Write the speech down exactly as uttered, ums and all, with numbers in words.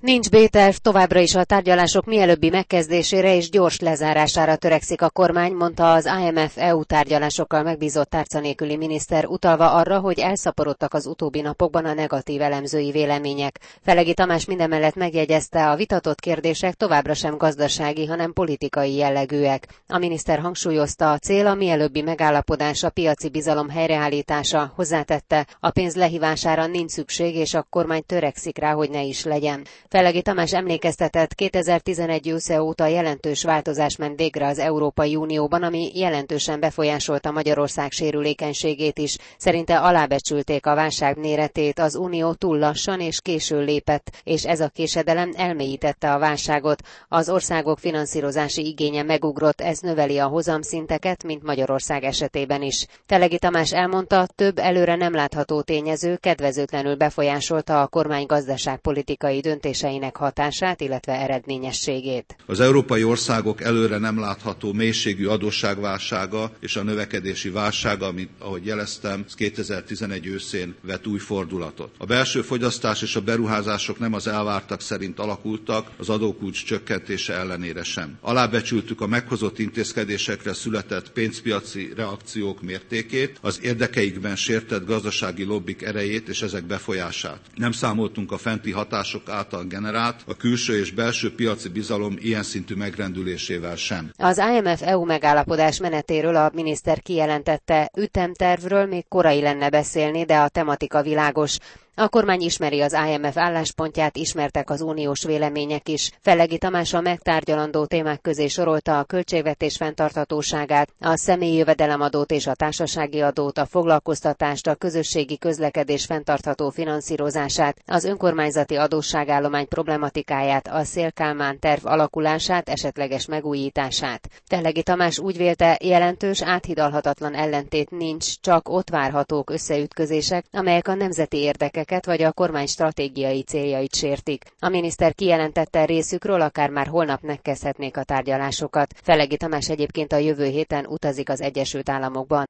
Nincs B-terv, továbbra is a tárgyalások mielőbbi megkezdésére és gyors lezárására törekszik a kormány, mondta az I M F E U tárgyalásokkal megbízott tárca nélküli miniszter, utalva arra, hogy elszaporodtak az utóbbi napokban a negatív elemzői vélemények. Felegi Tamás mindemellett megjegyezte, a vitatott kérdések továbbra sem gazdasági, hanem politikai jellegűek. A miniszter hangsúlyozta, a cél a mielőbbi megállapodás, a piaci bizalom helyreállítása, hozzátette, a pénz lehívására nincs szükség, és a kormány törekszik rá, hogy ne is legyen. Felegi Tamás emlékeztetett, kétezer-tizenegy ősze óta jelentős változás ment végre az Európai Unióban, ami jelentősen befolyásolta Magyarország sérülékenységét is. Szerinte alábecsülték a válság méretét, az Unió túl lassan és későn lépett, és ez a késedelem elmélyítette a válságot. Az országok finanszírozási igénye megugrott, ez növeli a hozamszinteket, mint Magyarország esetében is. Felegi Tamás elmondta, több előre nem látható tényező kedvezőtlenül befolyásolta a kormány gazdaságpolitikai döntéseit hatását, illetve eredményességét. Az európai országok előre nem látható mélységű adósságválsága és a növekedési válsága, amit, ahogy jeleztem, kétezer-tizenegy őszén vett új fordulatot. A belső fogyasztás és a beruházások nem az elvártak szerint alakultak, az adókulcs csökkentése ellenére sem. Alábecsültük a meghozott intézkedésekre született pénzpiaci reakciók mértékét, az érdekeikben sértett gazdasági lobbik erejét és ezek befolyását. Nem számoltunk a fenti hatások által generált a külső és belső piaci bizalom ilyen szintű megrendülésével sem. Az I M F E U megállapodás menetéről a miniszter kijelentette, ütemtervről még korai lenne beszélni, de a tematika világos. A kormány ismeri az I M F álláspontját, ismertek az uniós vélemények is. Felegi Tamás a megtárgyalandó témák közé sorolta a költségvetés fenntarthatóságát, a személyi jövedelemadót és a társasági adót, a foglalkoztatást, a közösségi közlekedés fenntartható finanszírozását, az önkormányzati adósságállomány problematikáját, a Széll-Kálmán terv alakulását, esetleges megújítását. Felegi Tamás úgy vélte, jelentős, áthidalhatatlan ellentét nincs, csak ott várhatók összeütközések, amelyek a nemzeti érdekek vagy a kormány stratégiai céljait sértik. A miniszter kijelentette, részükről akár már holnap megkezdhetnék a tárgyalásokat. Felegi Tamás egyébként a jövő héten utazik az Egyesült Államokban.